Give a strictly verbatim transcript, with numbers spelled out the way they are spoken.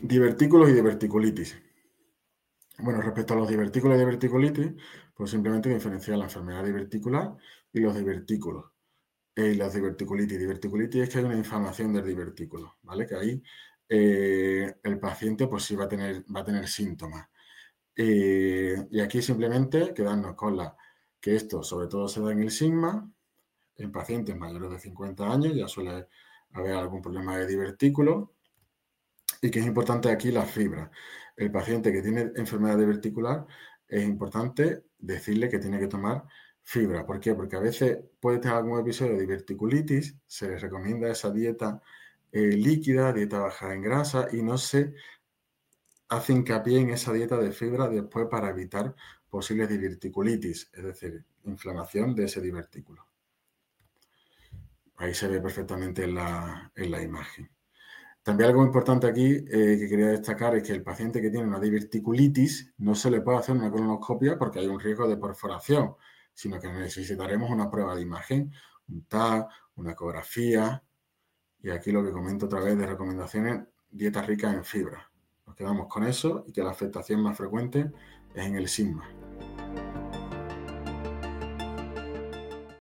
Divertículos y diverticulitis. Bueno, respecto a los divertículos y diverticulitis, pues simplemente diferenciar la enfermedad diverticular y los divertículos. Eh, y las diverticulitis. Diverticulitis es que hay una inflamación del divertículo, ¿vale? Que ahí eh, el paciente pues sí va a tener, va a tener síntomas. Eh, y aquí simplemente quedarnos con la que esto sobre todo se da en el sigma, en pacientes mayores de cincuenta años, ya suele haber algún problema de divertículo. Y que es importante aquí la fibra. El paciente que tiene enfermedad diverticular es importante decirle que tiene que tomar fibra. ¿Por qué? Porque a veces puede tener algún episodio de diverticulitis, se les recomienda esa dieta eh, líquida, dieta baja en grasa y no se hace hincapié en esa dieta de fibra después para evitar posibles diverticulitis, es decir, inflamación de ese divertículo. Ahí se ve perfectamente en la, en la imagen. También algo importante aquí eh, que quería destacar es que el paciente que tiene una diverticulitis no se le puede hacer una colonoscopia porque hay un riesgo de perforación, sino que necesitaremos una prueba de imagen, un T A C, una ecografía, y aquí lo que comento otra vez de recomendaciones, dieta rica en fibra. Nos quedamos con eso y que la afectación más frecuente es en el sigma.